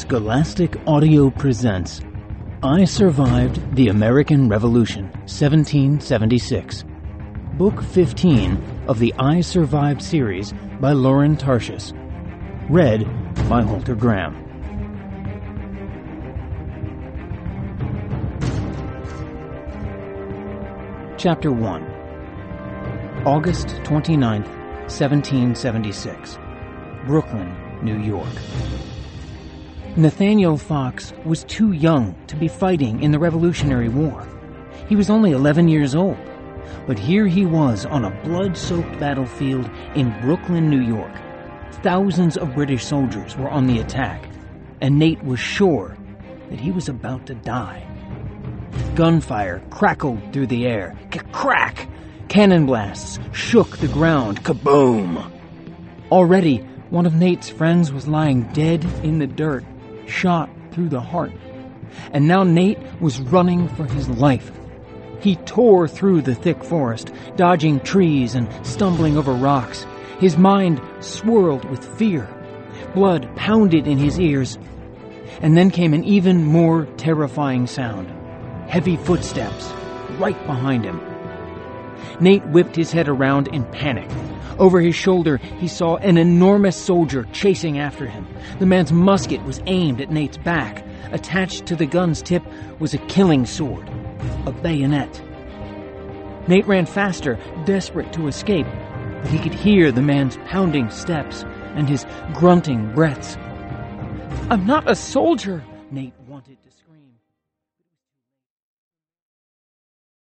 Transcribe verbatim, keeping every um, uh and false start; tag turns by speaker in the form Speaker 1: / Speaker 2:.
Speaker 1: Scholastic Audio presents I Survived the American Revolution, seventeen seventy-six. Book fifteen of the I Survived series by Lauren Tarshis. Read by Holter Graham. Chapter one. August twenty-ninth, seventeen seventy-six. Brooklyn, New York. Nathaniel Fox was too young to be fighting in the Revolutionary War. He was only eleven years old, but here he was on a blood-soaked battlefield in Brooklyn, New York. Thousands of British soldiers were on the attack, and Nate was sure that he was about to die. Gunfire crackled through the air. Crack! Cannon blasts shook the ground. Kaboom! Already, one of Nate's friends was lying dead in the dirt, shot through the heart. And now Nate was running for his life. He tore through the thick forest, dodging trees and stumbling over rocks. His mind swirled with fear. Blood pounded in his ears. And then came an even more terrifying sound. Heavy footsteps right behind him. Nate whipped his head around in panic. Over his shoulder, he saw an enormous soldier chasing after him. The man's musket was aimed at Nate's back. Attached to the gun's tip was a killing sword, a bayonet. Nate ran faster, desperate to escape, but he could hear the man's pounding steps and his grunting breaths. "I'm not a soldier," Nate